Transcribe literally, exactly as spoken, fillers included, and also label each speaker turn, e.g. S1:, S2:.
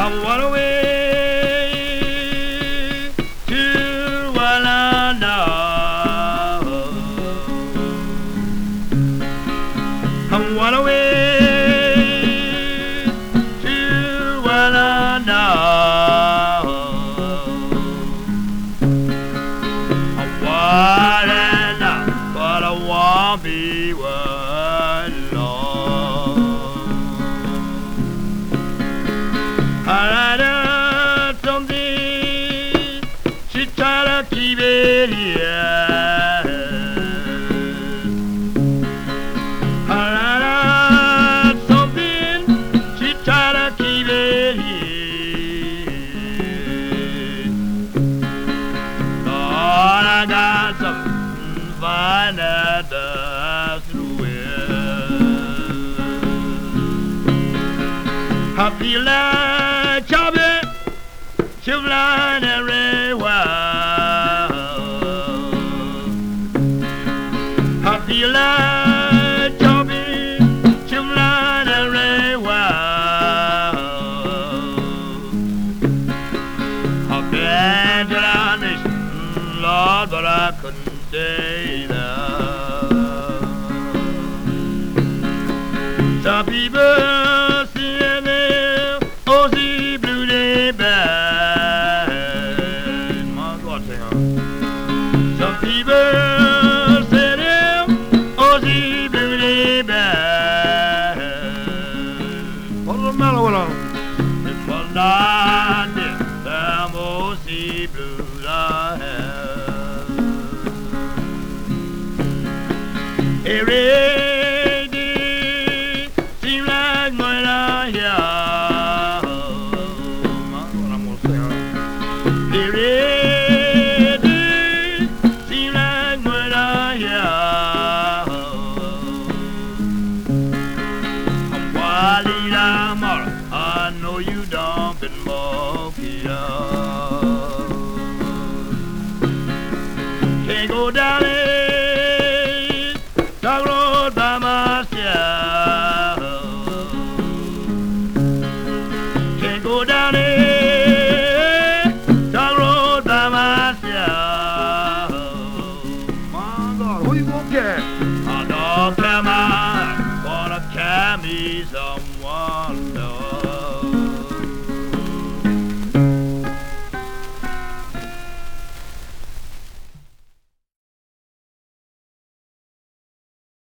S1: I'm one away to what I know. I'm one away to what I know. I want it now, but I won't be one long. I had something, she tried to keep it here. I had something, she tried to keep it here. Lord, I got something fine that does through it. I feel like chopping, shivering everywhere. I feel like chopping, shivering everywhere. I've been to the nation, Lord, but I couldn't stay there. Some people see them, oh, see blue day bad. My God, sing on. Some people say them, oh, see blue day bad. What's the matter with them? It was not them, them oh, see blues I have. Every day seems like when I hear. Every day seems like when I hear. I'm Wally Lamar, I know you